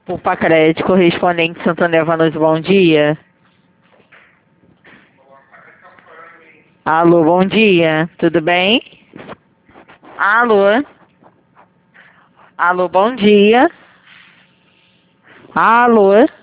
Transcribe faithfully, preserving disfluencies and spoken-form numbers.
O Pacred, correspondente Santander Vanucci, bom dia. Alô, bom dia, tudo bem? Alô? Alô, bom dia. Alô?